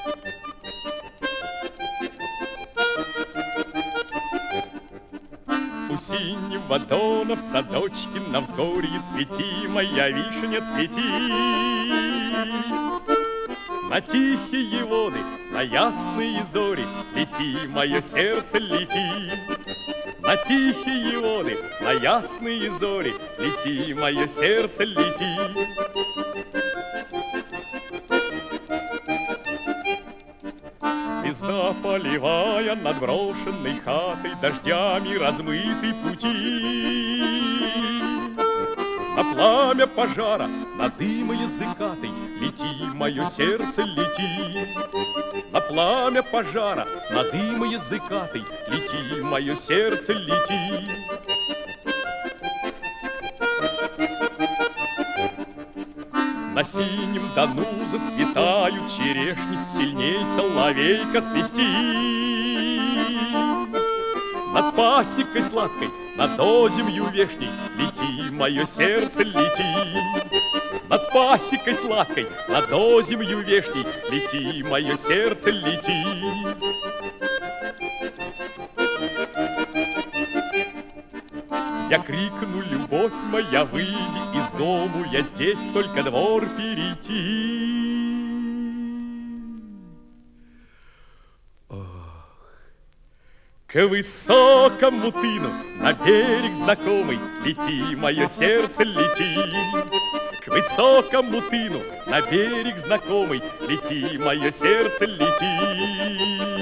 У синего дона в садочке на взгорье цвети, моя вишня, цвети. На тихие воды, на ясные зори лети, мое сердце, лети. На тихие воды, на ясные зори лети, мое сердце, лети. Звезда, поливая над брошенной хатой дождями размытый пути, на пламя пожара, на дым языкатый лети, мое сердце, лети. На пламя пожара, на дым языкатый лети, мое сердце, лети. На синем Дону зацветают черешни, сильней соловейка свисти. Над пасекой сладкой, над озимью вешней лети, мое сердце, лети. Над пасекой сладкой, над озимью вешней лети, мое сердце, лети. Я крикну: любовь моя, выйди из дому, я здесь только двор перейти. К высокому тыну, на берег знакомый лети, мое сердце, лети. К высокому тыну, на берег знакомый лети, мое сердце, лети.